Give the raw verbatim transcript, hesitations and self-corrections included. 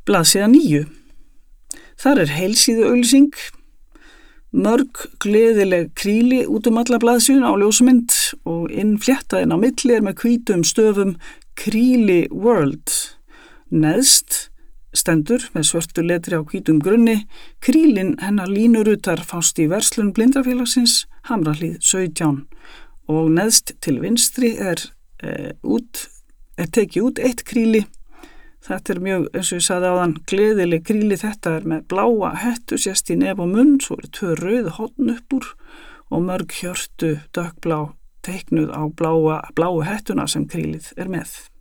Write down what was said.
Blaðsíða níu. Þar er heilsíðu auglýsing, mörg gleðileg kríli út um alla blaðsíðuna á ljósmynd og innfléttaðin á milli er með hvítum stöfum Kríli World. Neðst stendur með svörtu letri á hvítum grunni, krílin hennar línurutar fást í verslun Blindrafélagsins, Hamrahlíð sautján og neðst til vinstri er, e, út, er tekið út eitt kríli. Þetta er mjög, eins og ég sagði áðan, gleðileg kríli. Þetta er með bláa hettu, sést í nef og munn, svo eru tvö rauð horn upp úr og mörg hjörtu dökkblá teiknuð á bláa, bláu hettuna sem krílið er með.